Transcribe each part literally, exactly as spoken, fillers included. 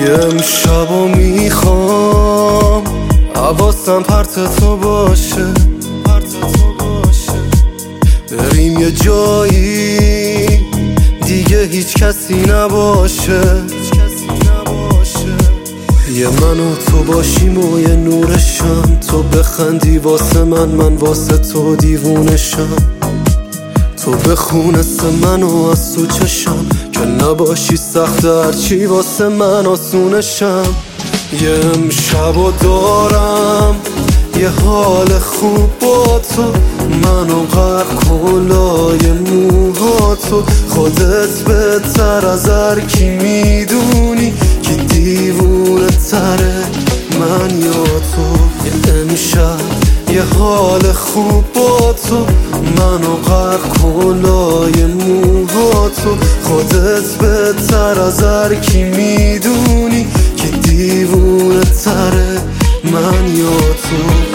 یه امشبو میخوام حواسم پرت تو باشه، بریم یه جایی دیگه هیچ کسی نباشه، یه من و تو باشیم و یه نورشم، تو بخندی واسه من، من واسه تو دیوونشم، تو بخونست من و از تو چشم، که نباشی سخت هرچی واسه من آسونشم. یه امشبو دارم یه حال خوب با تو، منو غرق کن لای موهاتو، خودت بهتر از هر کی میدونی که دیوونه تره من یا تو. یه امشب یه حال خوب با تو، منو غرق کن لای موهاتو، خودت بهتر از هر کی میدونی که دیوونه تره من یا تو.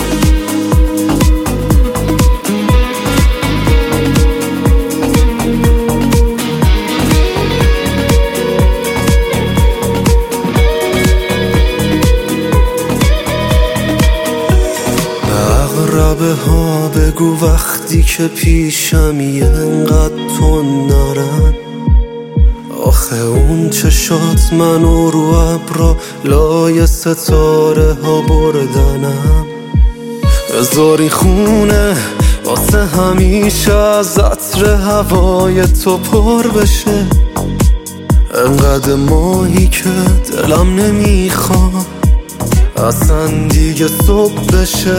عقربه ها بگو وقتی که پیشمی انقدر تو نرن، آخه اون چشات منو رو ابرا لای ستاره ها بردنم، بذاری خونه واسه همیشه از عطر هوای تو پر بشه، انقدر ماهی که دلم نمیخواد اصلا دیگه صبح بشه.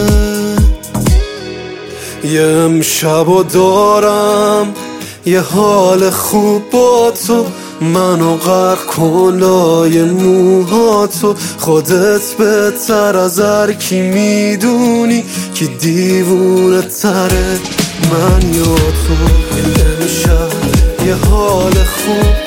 یه امشبو دارم یه حال خوب با تو، منو غرق کن لای موهاتو، خودت بهتر از هر کی میدونی که دیوونه تره من یا تو. یه امشب یه حال خوب